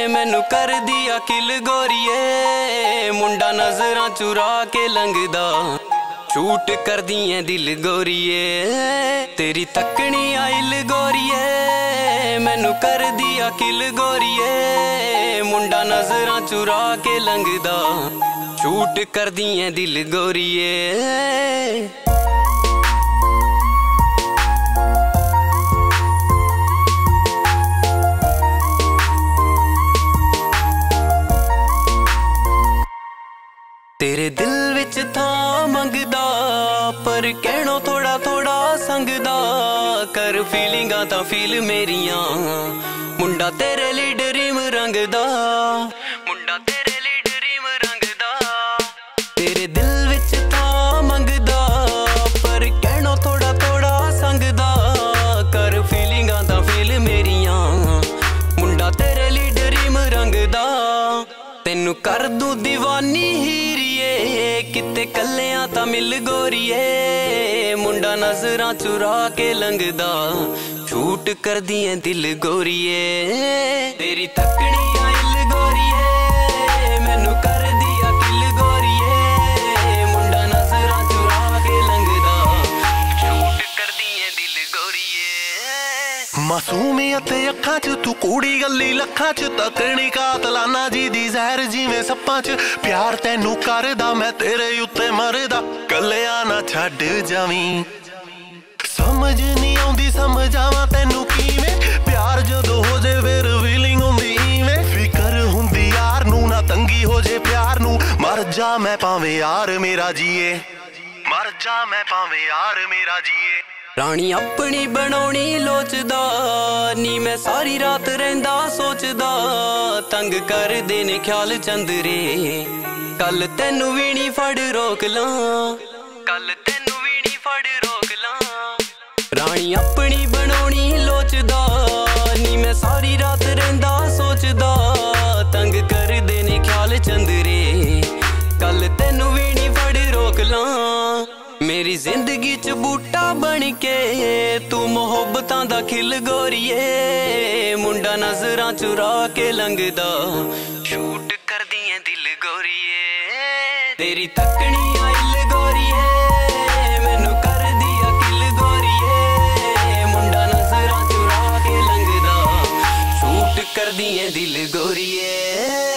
मैनू कर दिया किल गोरीए मुंडा नजरां चुरा के लंघदा शूट कर दिए दिल गोरीए तेरी तकनी आइल गोरीए मैनू कर दिया किल गोरीए मुंडा नजरां चुरा के लंघदा शूट कर दिए दिल गोरीए। तेरे दिल विच था मंगदा पर कहणो थोड़ा थोड़ा संगदा कर फीलिंगा तां फील मेरियां मुंडा तेरे लिए ड्रीम रंगदा मुंडा तेरे लिए ड्रीम रंगदा। तेरे दिल विच था मंगदा पर कहणो थोड़ा थोड़ा संगदा कर फीलिंगा तां फील मेरियां मुंडा तेरे लिए ड्रीम रंगदा। तेनू कर दूं दीवानी हीरिए किते कल्लियां तां मिल गोरीए मुंडा नजरां चुरा के लंघदा शूट कर दिए दिल गोरीए तेरी तकनी आइल गोरीए मैनू कर दिया किल गोरीए मुंडा नजरां चुरा के लंघदा शूट कर दिए दिल गोरीए। मासूमियत अखां च तू कूड़ी गल्ली लखां च तकनी कातलाना जी दी जहर जिवें सप्पां च प्यार तैनू करदा मैं तेरे उत्ते मरदा कल्लिया ना छड्ड जावीं समझ नहीं आउंदी समझावां तैनू किवें प्यार जदों हो जे फिर फीलिंग हुंदी इवें फिकर हुंदी यार नू ना तंगी हो जे प्यार नू मर जा मैं भावें यार मेरा जीए मर जा मैं भावें यार मेरा जीए। रानी अपनी बनाउणी लोचदा नी मैं सारी रात रहिंदा सोचदा तंग कर देने ख्याल चंदरे कल तैनू भी नी फड़ रोक लां कल तैनू भी नी फड़ रोक लां। रानी अपनी बनाउणी लोचदा नी मैं सारी रात रहिंदा सोचदा तंग कर देने ख्याल चंदरे कल तैनू भी नी फड़ रोक लां। मेरी जिंदगी च बूटा बन के तू मोहब्बतां दा खिल गोरीए मुंडा नजरां चुरा के लंघदा शूट कर दिए दिल गोरीए तेरी तकनी आइल गोरीए मैनू कर दिया किल गोरीए मुंडा नजरां चुरा के लंघदा शूट कर दिए दिल गोरीए।